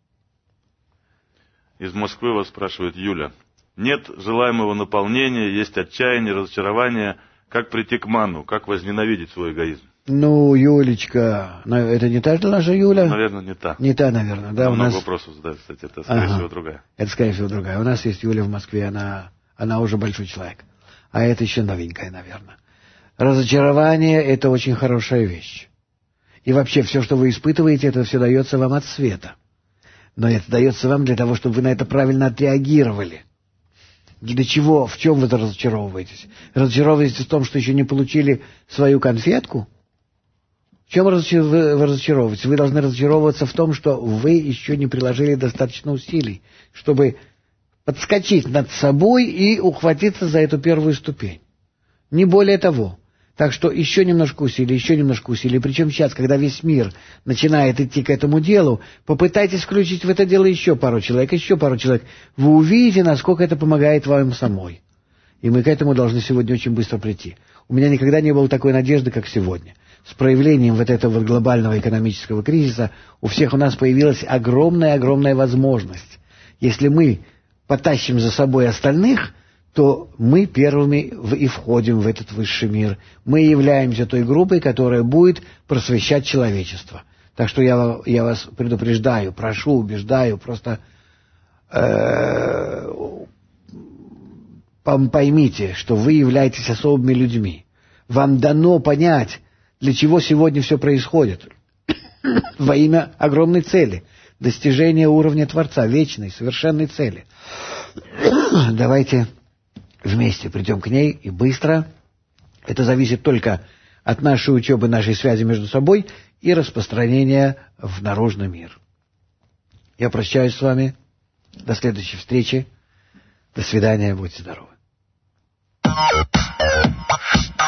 Из Москвы вас спрашивает Юля. Нет желаемого наполнения, есть отчаяние, разочарование. Как прийти к ману? Как возненавидеть свой эгоизм? Ну, Юлечка, это не та же наша Юля? Наверное, не та. Не та, наверное, да. Много вопросов задают, кстати, это, скорее всего, другая. Это, скорее всего, другая. У нас есть Юля в Москве, она уже большой человек. А это еще новенькая, наверное. Разочарование — это очень хорошая вещь. И вообще, все, что вы испытываете, это все дается вам от света. Но это дается вам для того, чтобы вы на это правильно отреагировали. Для чего? В чем вы разочаровываетесь? Разочаровываетесь в том, что еще не получили свою конфетку? В чем вы разочаровываетесь? Вы должны разочаровываться в том, что вы еще не приложили достаточно усилий, чтобы подскочить над собой и ухватиться за эту первую ступень. Не более того. Так что еще немножко усилий. Причем сейчас, когда весь мир начинает идти к этому делу, попытайтесь включить в это дело еще пару человек. Вы увидите, насколько это помогает вам самой. И мы к этому должны сегодня очень быстро прийти. У меня никогда не было такой надежды, как сегодня. С проявлением вот этого глобального экономического кризиса у всех у нас появилась огромная возможность. Если мы потащим за собой остальных, то мы первыми и входим в этот высший мир. Мы являемся той группой, которая будет просвещать человечество. Так что я вас предупреждаю, прошу, убеждаю, просто поймите, что вы являетесь особыми людьми. Вам дано понять, для чего сегодня все происходит. Во имя огромной цели. Достижения уровня Творца, вечной, совершенной цели. Давайте вместе придем к ней и быстро. Это зависит только от нашей учебы, нашей связи между собой и распространения в наружный мир. Я прощаюсь с вами. До следующей встречи. До свидания. Будьте здоровы.